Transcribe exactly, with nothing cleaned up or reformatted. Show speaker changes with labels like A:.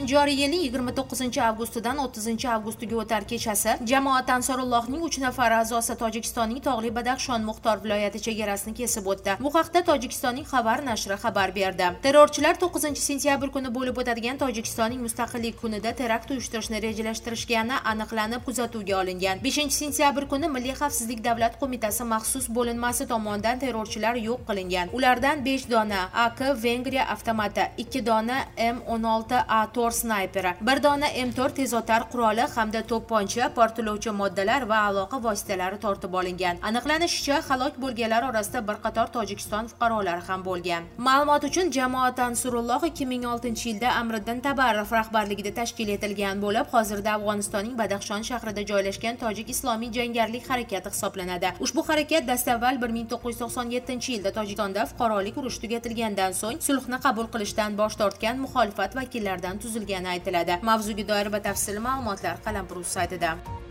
A: joriy yilning yigirma to'qqizinchi avgustidan o'ttizinchi avgustiga o'tar kechasi jamoat Ansarullohning uch nafar a'zosi Tojikistonning Tog'li Badaxshon Muxtor viloyati chegarasini kesib o'tdi. Bu haqda Tojikistonning Xabar nashri xabar berdi. Terrorchilar to'qqizinchi sentyabr kuni bo'lib o'tadigan Tojikistonning mustaqillik kunida terakt uyushtirishni rejalashtirishgani aniqlanib kuzatuvga olingan. beshinchi sentyabr kuni Milliy xavfsizlik davlat qo'mitasi maxsus bo'linmasi tomonidan terrorchilar yo'q qilingan. Ulardan besh dona A K Vengriya avtomati, ikki dona M o'n olti A to'rt snayperi, bir dona M to'rt tezotar quroli hamda to'pponcha, portlovchi moddalar va aloqa vositalari tortib olingan. Aniqlanishicha, halok bo'lganlar orasida bir qator Tojikiston fuqarolari ham bo'lgan. Ma'lumot uchun, jamoat Ansarulloh ikki ming oltinchi yilda Amriddin Tabarov rahbarligida tashkil etilgan bo'lib, hozirda Afg'onistonning Badaxshon shahrida joylashgan Tojik islomiy jangarilik harakati hisoblanadi. Ushbu harakat dastavval bir ming to'qqiz yuz to'qson yettinchi yilda Tojikistonda fuqarolik urushi tugatilgandan so'ng sulhni qabul qilishdan bosh tortgan muxolifat vakillaridan tuzilgani aytiladi. Mavzuga doir batafsil ma'lumotlar Qalampir saytida.